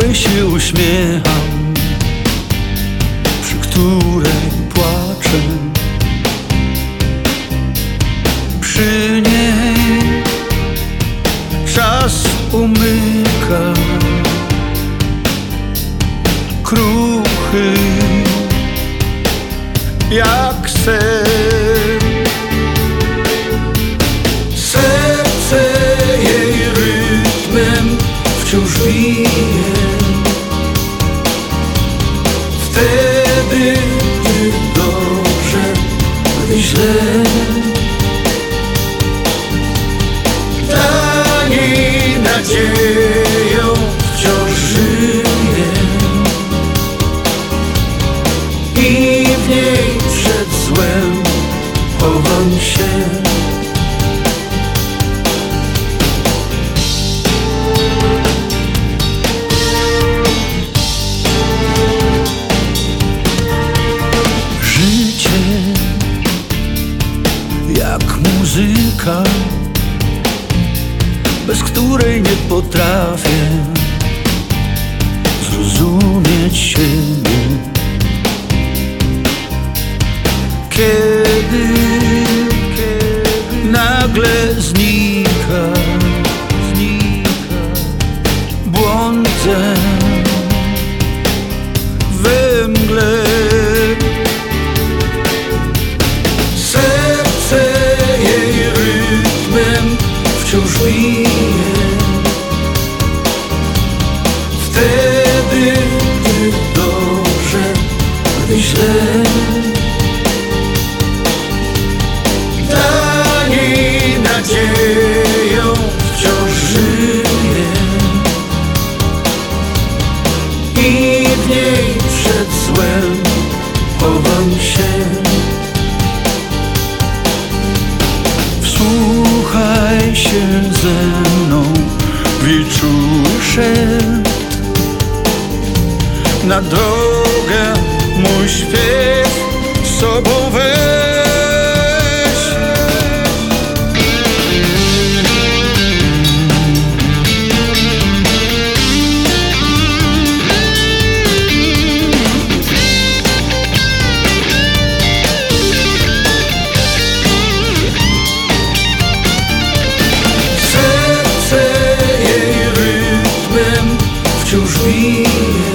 której się uśmiecham, przy której płaczę. Przy niej czas umyka, kruchy jak sen. Serce jej rytmem wciąż bije, wtedy, gdy dobrze, gdy źle. Dla niej nadzieją wciąż żyje i w niej przed złem chowam się. Życie jak muzyka, bez której nie potrafię zrozumieć siebie. Kiedy nagle znika, błądzę we mgle. Serce jej rytmem wciąż bije, wtedy, gdy dobrze, gdy źle. Dla niej nadzieją wciąż żyje i w niej przed złem chowam się. Wsłuchaj się ze mną w jej czuły szept. Na drogę mój śpiew z sobą weź. Serce jej rytmem wciąż bije,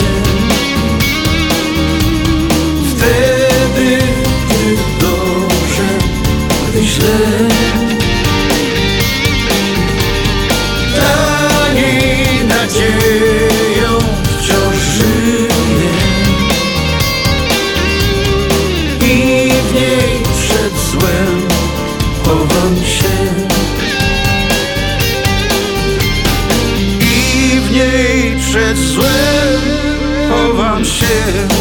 wtedy, gdy dobrze, gdy źle. Dla niej nadzieją wciąż żyje i w niej przed złem chowam się. I w niej przed złem chowam się.